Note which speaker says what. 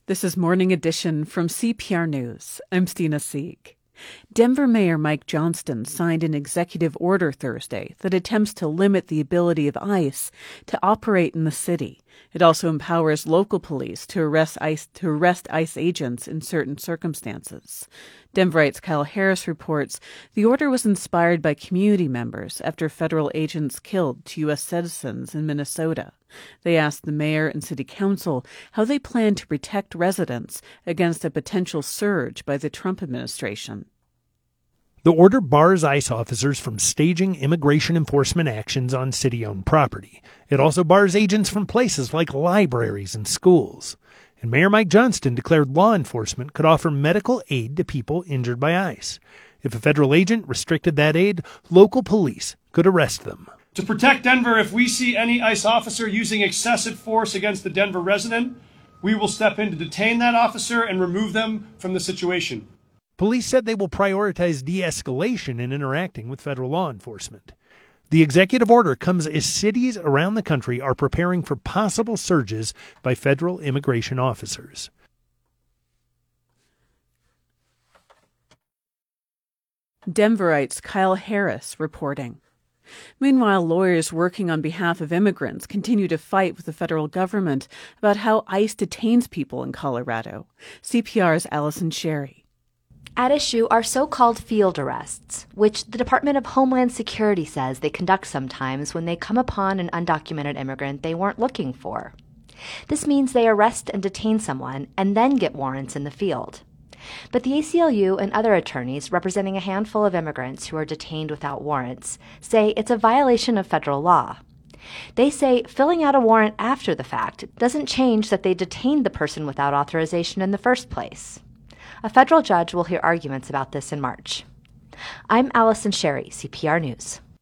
Speaker 1: This is Morning Edition from CPR News. I'm Stina Sieg. Denver Mayor Mike Johnston signed an executive order Thursday that attempts to limit the ability of ICE to operate in the city. It also empowers local police to arrest ICE agents in certain circumstances. Denverite's Kyle Harris reports the order was inspired by community members after federal agents killed 2 U.S. citizens in Minnesota. They asked the mayor and city council how they plan to protect residents against a potential surge by the Trump administration.
Speaker 2: The order bars ICE officers from staging immigration enforcement actions on city-owned property. It also bars agents from places like libraries and schools. And Mayor Mike Johnston declared law enforcement could offer medical aid to people injured by ICE. If a federal agent restricted that aid, local police could arrest them.
Speaker 3: To protect Denver, if we see any ICE officer using excessive force against the Denver resident, we will step in to detain that officer and remove them from the situation.
Speaker 2: Police said they will prioritize de-escalation in interacting with federal law enforcement. The executive order comes as cities around the country are preparing for possible surges by federal immigration officers.
Speaker 1: Denverite's Kyle Harris reporting. Meanwhile, lawyers working on behalf of immigrants continue to fight with the federal government about how ICE detains people in Colorado. CPR's Allison Sherry.
Speaker 4: At issue are so-called field arrests, which the Department of Homeland Security says they conduct sometimes when they come upon an undocumented immigrant they weren't looking for. This means they arrest and detain someone and then get warrants in the field. But the ACLU and other attorneys representing a handful of immigrants who are detained without warrants say it's a violation of federal law. They say filling out a warrant after the fact doesn't change that they detained the person without authorization in the first place. A federal judge will hear arguments about this in March. I'm Allison Sherry, CPR News.